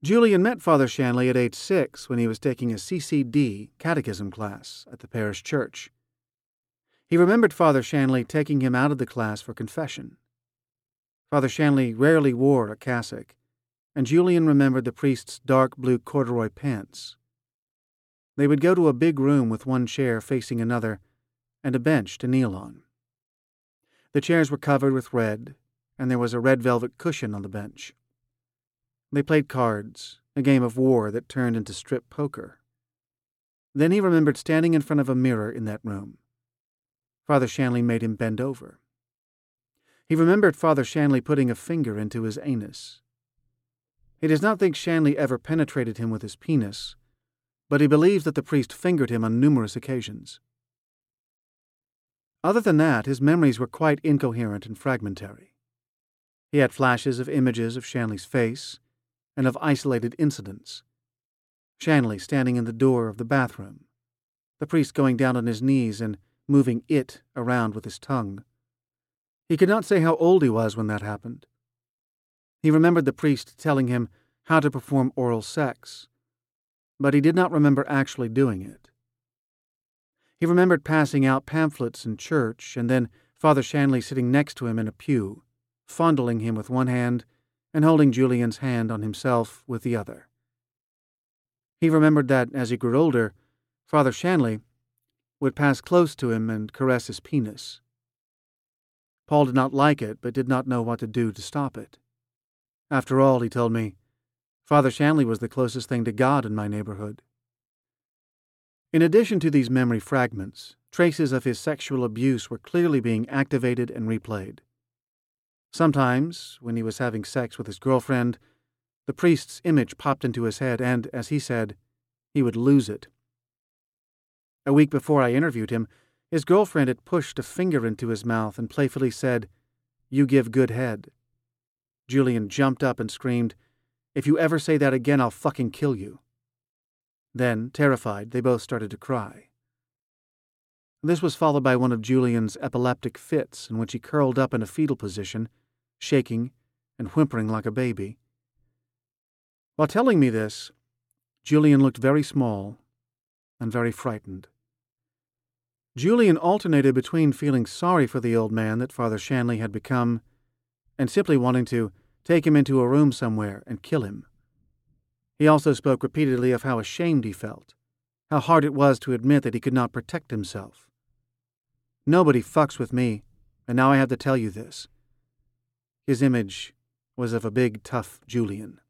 Julian met Father Shanley at age 6 when he was taking a CCD catechism class at the parish church. He remembered Father Shanley taking him out of the class for confession. Father Shanley rarely wore a cassock, and Julian remembered the priest's dark blue corduroy pants. They would go to a big room with one chair facing another and a bench to kneel on. The chairs were covered with red, and there was a red velvet cushion on the bench. They played cards, a game of war that turned into strip poker. Then he remembered standing in front of a mirror in that room. Father Shanley made him bend over. He remembered Father Shanley putting a finger into his anus. He does not think Shanley ever penetrated him with his penis, but he believes that the priest fingered him on numerous occasions. Other than that, his memories were quite incoherent and fragmentary. He had flashes of images of Shanley's face and of isolated incidents. Shanley standing in the door of the bathroom, the priest going down on his knees and moving it around with his tongue. He could not say how old he was when that happened. He remembered the priest telling him how to perform oral sex, but he did not remember actually doing it. He remembered passing out pamphlets in church and then Father Shanley sitting next to him in a pew, fondling him with one hand and holding Julian's hand on himself with the other. He remembered that, as he grew older, Father Shanley would pass close to him and caress his penis. Paul did not like it, but did not know what to do to stop it. After all, he told me, Father Shanley was the closest thing to God in my neighborhood. In addition to these memory fragments, traces of his sexual abuse were clearly being activated and replayed. Sometimes, when he was having sex with his girlfriend, the priest's image popped into his head and, as he said, he would lose it. A week before I interviewed him, his girlfriend had pushed a finger into his mouth and playfully said, "You give good head." Julian jumped up and screamed, "If you ever say that again, I'll fucking kill you." Then, terrified, they both started to cry. This was followed by one of Julian's epileptic fits in which he curled up in a fetal position, shaking and whimpering like a baby. While telling me this, Julian looked very small and very frightened. Julian alternated between feeling sorry for the old man that Father Shanley had become and simply wanting to take him into a room somewhere and kill him. He also spoke repeatedly of how ashamed he felt, how hard it was to admit that he could not protect himself. "Nobody fucks with me, and now I have to tell you this." His image was of a big, tough Julian.